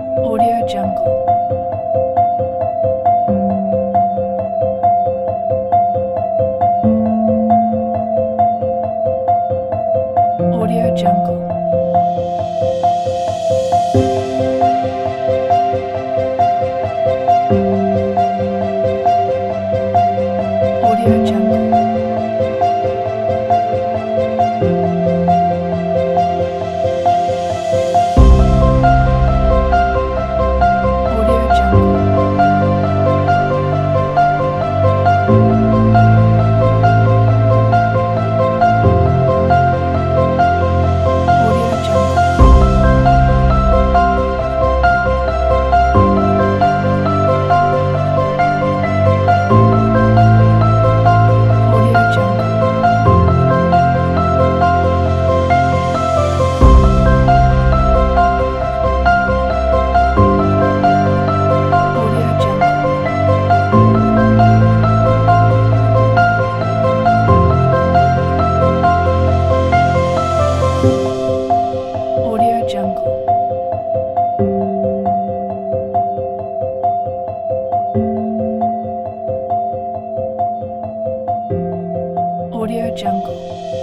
Audio Jungle. Audio Jungle. Audio Jungle. Audio Jungle. Audio Jungle. Audio Jungle. Audio Jungle. Audio Jungle. Audio Jungle.